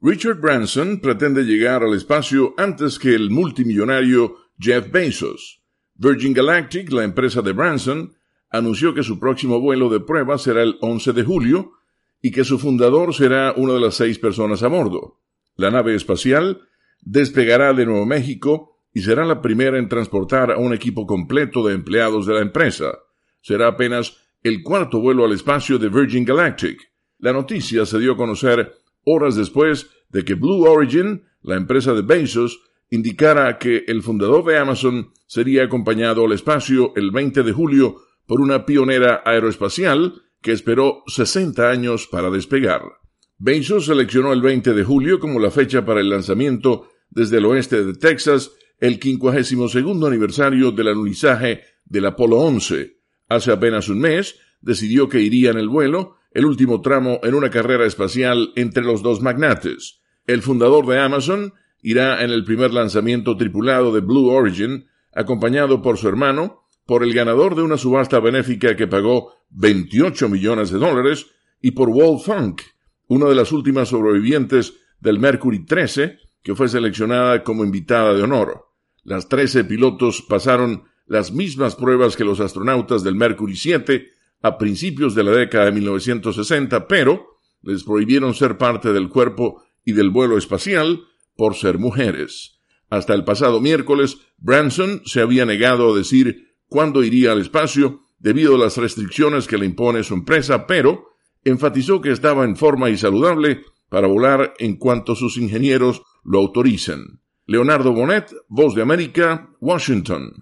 Richard Branson pretende llegar al espacio antes que el multimillonario Jeff Bezos. Virgin Galactic, la empresa de Branson, anunció que su próximo vuelo de prueba será el 11 de julio y que su fundador será una de las 6 personas a bordo. La nave espacial despegará de Nuevo México y será la primera en transportar a un equipo completo de empleados de la empresa. Será apenas el 4º vuelo al espacio de Virgin Galactic. La noticia se dio a conocer horas después de que Blue Origin, la empresa de Bezos, indicara que el fundador de Amazon sería acompañado al espacio el 20 de julio por una pionera aeroespacial que esperó 60 años para despegar. Bezos seleccionó el 20 de julio como la fecha para el lanzamiento desde el oeste de Texas, el 52º aniversario del alunizaje del Apolo 11. Hace apenas un mes, decidió que iría en el vuelo, el último tramo en una carrera espacial entre los dos magnates. El fundador de Amazon irá en el primer lanzamiento tripulado de Blue Origin, acompañado por su hermano, por el ganador de una subasta benéfica que pagó $28 millones y por Walt Funk, una de las últimas sobrevivientes del Mercury 13, que fue seleccionada como invitada de honor. Las 13 pilotos pasaron las mismas pruebas que los astronautas del Mercury 7 a principios de la década de 1960, pero les prohibieron ser parte del cuerpo y del vuelo espacial por ser mujeres. Hasta el pasado miércoles, Branson se había negado a decir cuándo iría al espacio debido a las restricciones que le impone su empresa, pero enfatizó que estaba en forma y saludable para volar en cuanto sus ingenieros lo autoricen. Leonardo Bonet, Voz de América, Washington.